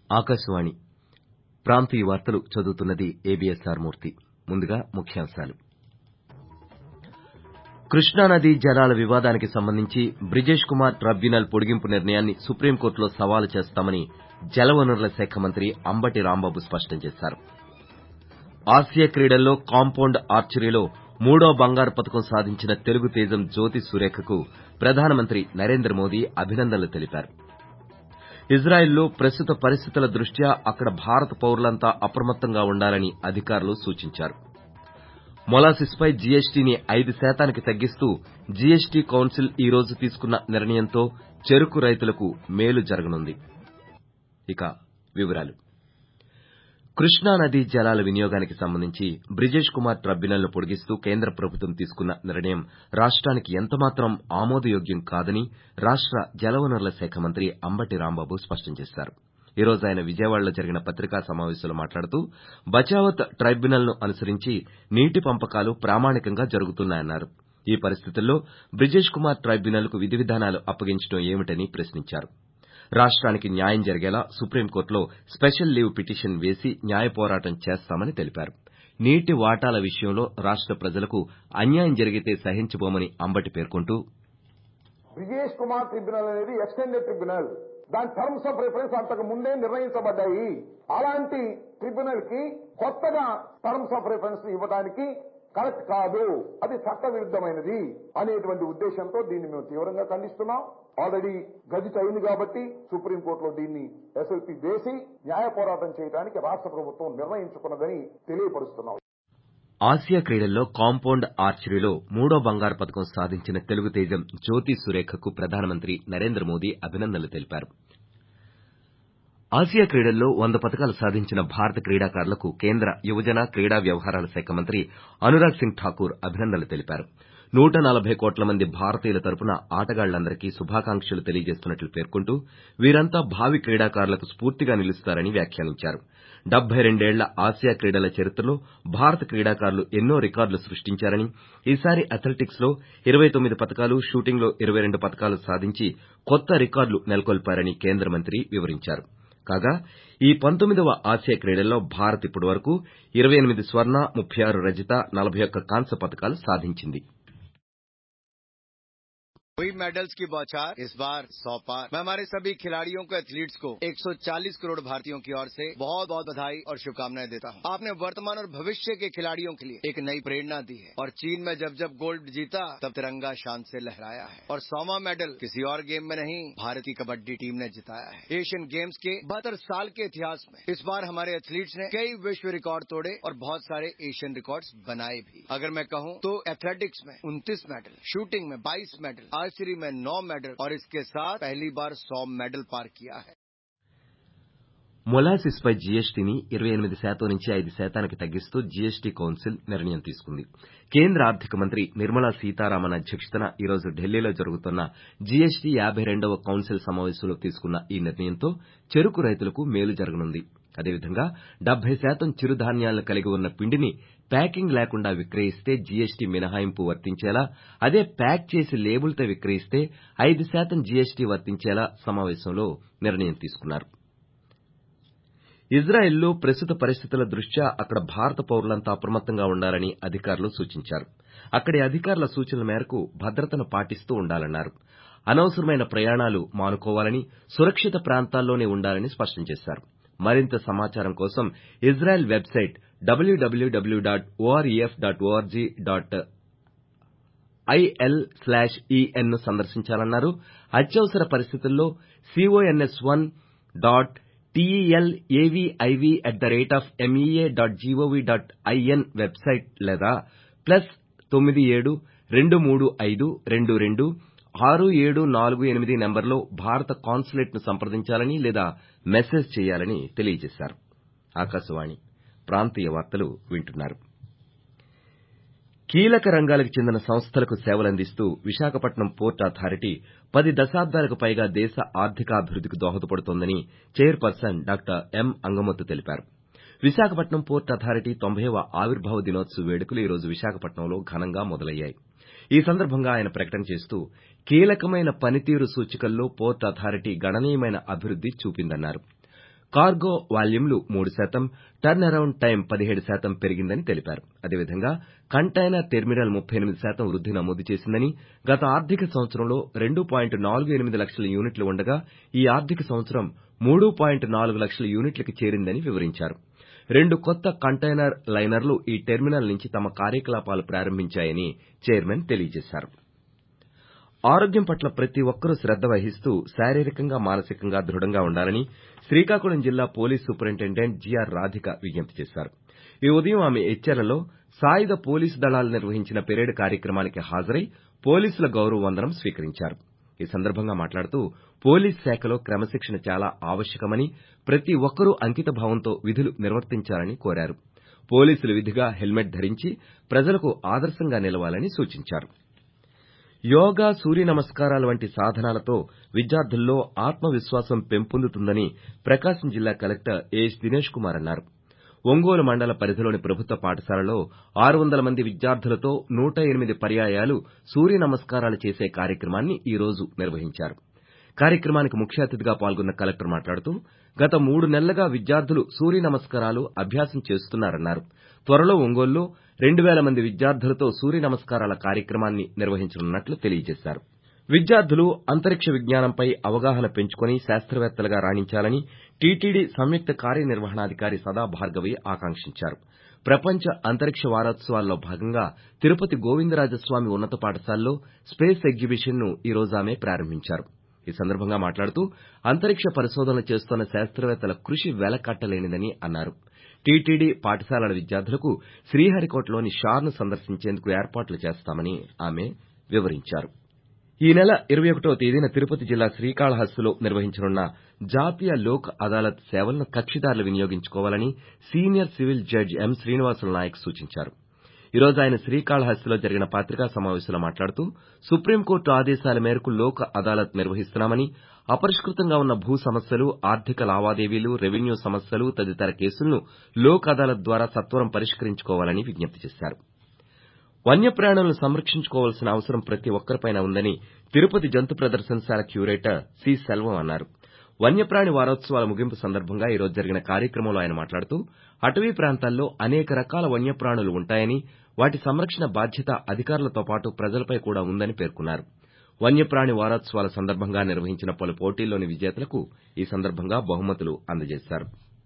ఆకాశవాణి ప్రాంతీయ వార్తలు చదువుతున్నది ఏబిఎస్ఆర్ మూర్తి. ముందుగా ముఖ్యాంశాలు. కృష్ణానదీ జలాల వివాదానికి సంబంధించి బ్రిజేష్ కుమార్ ట్రైబ్యునల్ పొడిగింపు నిర్ణయాన్ని సుప్రీంకోర్టులో సవాలు చేస్తామని జలవనరుల శాఖ మంత్రి అంబటి రాంబాబు స్పష్టం చేశారు. ఆసియా క్రీడల్లో కాంపౌండ్ ఆర్చరీలో 3వ బంగారు పతకం సాధించిన తెలుగు తేజం జ్యోతి సురేఖకు ప్రధానమంత్రి నరేంద్ర మోదీ అభినందనలు తెలిపారు. ఇజ్రాయెల్లో ప్రస్తుత పరిస్థితుల దృష్ట్యా అక్కడ భారత పౌరులంతా అప్రమత్తంగా ఉండాలని అధికారులు సూచించారు. మొలాసిస్పై జీఎస్టీని 5% తగ్గిస్తూ జీఎస్టీ కౌన్సిల్ ఈ రోజు తీసుకున్న నిర్ణయంతో చెరకు రైతులకు మేలు జరగనుంది. ఇక వివరాలు. కృష్ణానదీ జలాల వినియోగానికి సంబంధించి బ్రిజేష్ కుమార్ ట్రైబ్యునల్ను పొడిగిస్తూ కేంద్ర ప్రభుత్వం తీసుకున్న నిర్ణయం రాష్ట్రానికి ఎంతమాత్రం ఆమోదయోగ్యం కాదని రాష్ట్ర జలవనరుల శాఖ మంత్రి అంబటి రాంబాబు స్పష్టం చేశారు. ఈ రోజు ఆయన విజయవాడలో జరిగిన పత్రికా సమావేశంలో మాట్లాడుతూ బచావత్ ట్రైబ్యునల్ను అనుసరించి నీటి పంపకాలు ప్రామాణికంగా జరుగుతున్నాయన్నారు. ఈ పరిస్థితుల్లో బ్రిజేష్ కుమార్ ట్రైబ్యునల్కు విధి విధానాలు అప్పగించడం ఏమిటని ప్రశ్నించారు. రాష్ట్రానికి న్యాయం జరిగేలా సుప్రీంకోర్టులో స్పెషల్ లీవ్ పిటిషన్ వేసి న్యాయ పోరాటం చేస్తామని తెలిపారు. నీటి వాటాల విషయంలో రాష్ట్ర ప్రజలకు అన్యాయం జరిగితే సహించబోమని అంబటి పేర్కొంటూ బ్రిజేష్ కుమార్ ట్రిబ్యునల్ అనేది ఎక్స్టెండెడ్ ట్రిబ్యునల్, దాని టర్మ్స్ ఆఫ్ రిఫరెన్స్ అంతకు ముందే నిర్ణయించబడ్డాయి. అలాంటి ట్రిబ్యునల్ కి కొత్తగా టర్మ్స్ ఆఫ్ రిఫరెన్స్ ఇవ్వడానికి కరెక్ట్ కాదు, అది చట్ట విరుద్ధమైనది అనేటువంటి ఉద్దేశంతో దీన్ని మేము తీవ్రంగా ఖండిస్తున్నాం. ఆల్రెడీ గజిట్ అయింది కాబట్టి సుప్రీంకోర్టులో దీన్ని ఎస్ఎల్పీ వేసి న్యాయ పోరాటం చేయడానికి రాష్ట్ర ప్రభుత్వం నిర్ణయించుకున్నదని తెలియపరుస్తున్నాం. ఆసియా క్రీడల్లో కాంపౌండ్ ఆర్చరీలో 3వ బంగారు పతకం సాధించిన తెలుగు తేజం జ్యోతి సురేఖకు ప్రధానమంత్రి నరేంద్ర మోదీ అభినందనలు తెలిపారు. ఆసియా క్రీడల్లో 100 పతకాలు సాధించిన భారత క్రీడాకారులకు కేంద్ర యువజన క్రీడా వ్యవహారాల శాఖ మంత్రి అనురాగ్ సింగ్ ఠాకూర్ అభినందనలు తెలిపారు. 140 కోట్ల మంది భారతీయుల తరపున ఆటగాళ్లందరికీ శుభాకాంక్షలు తెలియజేస్తున్నట్లు పేర్కొంటూ వీరంతా భావి క్రీడాకారులకు స్ఫూర్తిగా నిలుస్తారని వ్యాఖ్యానించారు. 72 ఏళ్ల ఆసియా క్రీడల చరిత్రలో భారత క్రీడాకారులు ఎన్నో రికార్డులు సృష్టించారని, ఈసారి అథ్లెటిక్స్ లో 29 పతకాలు, షూటింగ్ లో 22 పతకాలు సాధించి కొత్త రికార్డులు నెలకొల్పారని కేంద్ర మంత్రి వివరించారు. కాగా ఈ 19వ ఆసియా క్రీడల్లో భారత్ ఇప్పటివరకు 28 స్వర్ణ, 36 రజత, 41 కాంస్య పతకాలు సాధించింది. हुई मेडल्स की बौछार इस बार 100 पार। मैं हमारे सभी खिलाड़ियों को, एथलीट्स को 140 करोड़ भारतीयों की ओर से बहुत बहुत बधाई और शुभकामनाएं देता हूं। आपने वर्तमान और भविष्य के खिलाड़ियों के लिए एक नई प्रेरणा दी है और चीन में जब जब गोल्ड जीता तब तिरंगा शान से लहराया है और 100वां मेडल किसी और गेम में नहीं, भारत की कबड्डी टीम ने जिताया है। एशियन गेम्स के 72 साल के इतिहास में इस बार हमारे एथलीट्स ने कई विश्व रिकॉर्ड तोड़े और बहुत सारे एशियन रिकॉर्ड्स बनाए भी। अगर मैं कहूं तो एथलेटिक्स में 29 मेडल, शूटिंग में 22 मेडल, आर्चरी में 9 मेडल और इसके साथ पहली बार 100 मेडल पार किया है। మొలాసిస్పై జీఎస్టీని 28% నుంచి 5% తగ్గిస్తూ జీఎస్టీ కౌన్సిల్ నిర్ణయం తీసుకుంది. కేంద్ర ఆర్థిక మంత్రి నిర్మలా సీతారామన్ అధ్యక్షతన ఈ రోజు ఢిల్లీలో జరుగుతున్న జీఎస్టీ 52వ కౌన్సిల్ సమావేశంలో తీసుకున్న ఈ నిర్ణయంతో చెరకు రైతులకు మేలు జరగనుంది. అదేవిధంగా 70% చిరుధాన్యాలను కలిగి ఉన్న పిండిని ప్యాకింగ్ లేకుండా విక్రయిస్తే జీఎస్టీ మినహాయింపు వర్తించేలా, అదే ప్యాక్ చేసి లేబుల్తో విక్రయిస్తే 5% జీఎస్టీ వర్తించేలా సమావేశంలో నిర్ణయం తీసుకున్నారు. ఇజ్రాయెల్లో ప్రస్తుత పరిస్థితుల దృష్ట్యా అక్కడ భారత పౌరులంతా అప్రమత్తంగా ఉండాలని అధికారులు సూచించారు. అక్కడి అధికారుల సూచనల మేరకు భద్రతను పాటిస్తూ ఉండాలన్నారు. అనవసరమైన ప్రయాణాలు మానుకోవాలని, సురక్షిత ప్రాంతాల్లోనే ఉండాలని స్పష్టం చేశారు. మరింత సమాచారం కోసం ఇజ్రాయెల్ వెబ్సైట్ www.oref.org.il/en ను సందర్శించాలన్నారు. అత్యవసర పరిస్థితుల్లో CONS1.TELAVIV@mea.gov.in వెబ్సైట్ లేదా +97 235 22 6748 నంబర్లో భారత కాన్సులేట్ ను సంప్రదించాలని లేదా మెసేజ్ చేయాలని తెలియజేశారు. ఆకాశవాణి ప్రాంతీయ వార్తలు వింటున్నారు. కీలక రంగాలకు చెందిన సంస్థలకు సేవలందిస్తూ విశాఖపట్నం పోర్ట్ అథారిటీ 10 దశాబ్దాలకు పైగా దేశ ఆర్థికాభివృద్దికి దోహదపడుతోందని చైర్పర్సన్ డాక్టర్ ఎం అంగముత్తు తెలిపారు. విశాఖపట్నం పోర్ట్ అథారిటీ 90వ ఆవిర్భావ దినోత్సవ వేడుకలు ఈ రోజు విశాఖపట్నంలో ఘనంగా మొదలయ్యాయి. ఈ సందర్భంగా ఆయన ప్రకటన చేస్తూ కీలకమైన పనితీరు సూచికల్లో పోర్ట్ అథారిటీ గణనీయమైన అభివృద్ది చూపిందన్నారు. కార్గో వాల్యూమ్లు 3%, టర్న్ అరౌండ్ టైం 17% పెరిగిందని తెలిపారు. అదేవిధంగా కంటైనర్ టెర్మినల్ 38% వృద్ధి నమోదు చేసిందని, గత ఆర్థిక సంవత్సరంలో 2.48 లక్షల యూనిట్లు ఉండగా ఈ ఆర్థిక సంవత్సరం 3.4 లక్షల యూనిట్లకు చేరిందని వివరించారు. 2 కొత్త కంటైనర్ లైనర్లు ఈ టెర్మినల్ నుంచి తమ కార్యకలాపాలు ప్రారంభించాయని చైర్మన్ తెలియజేశారు. ఆరోగ్యం పట్ల ప్రతి ఒక్కరూ శ్రద్ధ వహిస్తూ శారీరకంగా, మానసికంగా దృఢంగా ఉండాలని శ్రీకాకుళం జిల్లా పోలీస్ సూపరింటెండెంట్ జిఆర్ రాధిక విజ్ఞప్తి చేశారు. ఈ ఉదయం ఆమె ఎచ్చెర్లలో సాయుధ పోలీసు దళాలు నిర్వహించిన పెరేడ్ కార్యక్రమానికి హాజరై పోలీసుల గౌరవ వందనం స్వీకరించారు. ఈ సందర్భంగా మాట్లాడుతూ పోలీస్ శాఖలో క్రమశిక్షణ చాలా ఆవశ్యకమని, ప్రతి ఒక్కరూ అంకిత భావంతో విధులు నిర్వర్తించాలని కోరారు. పోలీసులు విధిగా హెల్మెట్ ధరించి ప్రజలకు ఆదర్శంగా నిలవాలని సూచించారు. యోగా, సూర్య నమస్కారాల వంటి సాధనాలతో విద్యార్థుల్లో ఆత్మవిశ్వాసం పెంపొందుతుందని ప్రకాశం జిల్లా కలెక్టర్ ఏఎస్ దినేష్ కుమార్ అన్నారు. ఒంగోలు మండల పరిధిలోని ప్రభుత్వ పాఠశాలలో 600 మంది విద్యార్థులతో 108 పర్యాయాలు సూర్య నమస్కారాలు చేసే కార్యక్రమాన్ని ఈ రోజు నిర్వహించారు. కార్యక్రమానికి ముఖ్య అతిథిగా పాల్గొన్న కలెక్టర్ మాట్లాడుతూ గత 3 నెలలుగా విద్యార్థులు సూర్య నమస్కారాలు అభ్యాసం చేస్తున్నారన్నారు. త్వరలో ఒంగోలులో 2000 మంది విద్యార్థులతో సూర్య నమస్కారాల కార్యక్రమాన్ని నిర్వహించనున్నట్లు తెలియజేశారు. విద్యార్థులు అంతరిక్ష విజ్ఞానంపై అవగాహన పెంచుకుని శాస్త్రవేత్తలుగా రాణించాలని టీటీడీ సంయుక్త కార్యనిర్వహణాధికారి సదా భార్గవి ఆకాంక్షించారు. ప్రపంచ అంతరిక్ష వారోత్సవాల్లో భాగంగా తిరుపతి గోవిందరాజస్వామి ఉన్నత పాఠశాలలో స్పేస్ ఎగ్జిబిషన్ ను ఈ రోజు ఆమె ప్రారంభించారు. ఈ సందర్భంగా మాట్లాడుతూ అంతరిక్ష పరిశోధనలు చేస్తున్న శాస్త్రవేత్తల కృషి వెలకట్టలేనిదని అన్నారు. టీటీడీ పాఠశాలల విద్యార్థులకు శ్రీహరికోటలోని షార్ను సందర్శించేందుకు ఏర్పాట్లు చేస్తామని ఆమె వివరించారు. ఈ నెల 21వ తేదీన తిరుపతి జిల్లా శ్రీకాళహస్తిలో నిర్వహించనున్న జాతీయ లోక్ అదాలత్ సేవలను కక్షిదారులు వినియోగించుకోవాలని senior civil judge M Srinivasulu Naik సూచించారు. ఈ రోజు ఆయన శ్రీకాళహస్తిలో జరిగిన పత్రికా సమావేశంలో మాట్లాడుతూ సుప్రీంకోర్టు ఆదేశాల మేరకు లోక్ అదాలత్ నిర్వహిస్తున్నామని, అపరిష్కృతంగా ఉన్న భూ సమస్యలు, ఆర్థిక లావాదేవీలు, రెవెన్యూ సమస్యలు తదితర కేసులను లోక్ అదాలత్ ద్వారా సత్వరం పరిష్కరించుకోవాలని విజ్ఞప్తి చేశారు. వన్యప్రాణులను సంరక్షించుకోవాల్సిన అవసరం ప్రతి ఒక్కరిపైనా ఉందని తిరుపతి జంతు ప్రదర్శనశాల క్యూరేటర్ సి సెల్వం అన్నారు. వన్యప్రాణి వారోత్సవాల ముగింపు సందర్భంగా ఈ రోజు జరిగిన కార్యక్రమంలో ఆయన మాట్లాడుతూ అటవీ ప్రాంతాల్లో అనేక రకాల వన్యప్రాణులు ఉంటాయని, వాటి సంరక్షణ బాధ్యత అధికారులతో పాటు ప్రజలపై కూడా ఉందని పేర్కొన్నారు. వన్యప్రాణి వారోత్సవాల సందర్భంగా నిర్వహించిన పలు పోటీల్లోని విజేతలకు ఈ సందర్భంగా బహుమతులు అందజేశారు.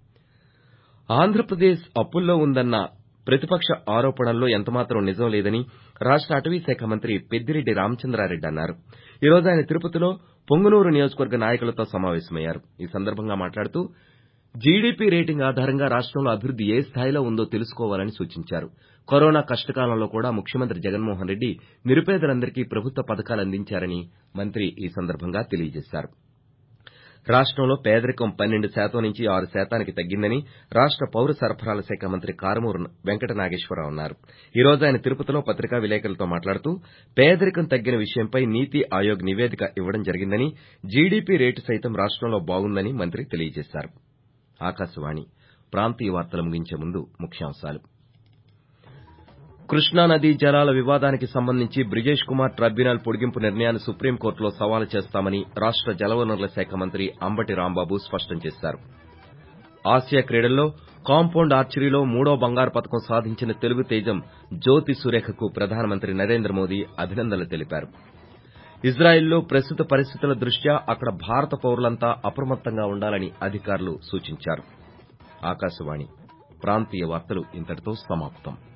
ఆంధ్రప్రదేశ్ అప్పుల్లో ఉందన్న ప్రతిపక్ష ఆరోపణల్లో ఎంతమాత్రం నిజం లేదని రాష్ట అటవీ శాఖ మంత్రి పెద్దిరెడ్డి రామచంద్రారెడ్డి అన్నారు. ఈ రోజు ఆయన తిరుపతిలో పొంగనూరు నియోజకవర్గ నాయకులతో సమావేశమయ్యారు. ఈ సందర్భంగా మాట్లాడుతూ జీడీపీ రేటింగ్ ఆధారంగా రాష్టంలో అభివృద్ది ఏ స్థాయిలో ఉందో తెలుసుకోవాలని సూచించారు. కరోనా కష్టకాలంలో కూడా ముఖ్యమంత్రి జగన్మోహన్ రెడ్డి నిరుపేదలందరికీ ప్రభుత్వ పథకాలు అందించారని మంత్రి ఈ సందర్భంగా తెలియజేశారు. రాష్టంలో పేదరికం 12% నుంచి 6% తగ్గిందని రాష్ట పౌర సరఫరాల శాఖ మంత్రి కారుమూరి వెంకట నాగేశ్వరరావు అన్నారు. ఈ రోజు ఆయన తిరుపతిలో పత్రికా విలేకరులతో మాట్లాడుతూ పేదరికం తగ్గిన విషయంపై నీతి ఆయోగ్ నివేదిక ఇవ్వడం జరిగిందని, జీడీపీ రేటు సైతం రాష్టంలో బాగుందని మంత్రి తెలియజేశారు. ఆకాశవాణి ప్రాంతీయ వార్తలు ముగించే ముందు ముఖ్యాంశాలు. కృష్ణానదీ జలాల వివాదానికి సంబంధించి బ్రిజేష్ కుమార్ ట్రైబ్యునల్ పొడిగింపు నిర్ణయాన్ని సుప్రీంకోర్టులో సవాలు చేస్తామని రాష్ట జలవనరుల శాఖ మంత్రి అంబటి రాంబాబు స్పష్టం చేశారు. ఆసియా క్రీడల్లో కాంపౌండ్ ఆర్చరీలో 3వ బంగారు పతకం సాధించిన తెలుగు తేజం జ్యోతి సురేఖకు ప్రధానమంత్రి నరేంద్ర మోదీ అభినందనలు తెలిపారు. ఇజ్రాయెల్లో ప్రస్తుత పరిస్థితుల దృష్ట్యా అక్కడ భారత పౌరులంతా అప్రమత్తంగా ఉండాలని అధికారులు సూచించారు. ఆకాశవాణి ప్రాంతీయ వార్తలు ఇంతటితో సమాప్తం.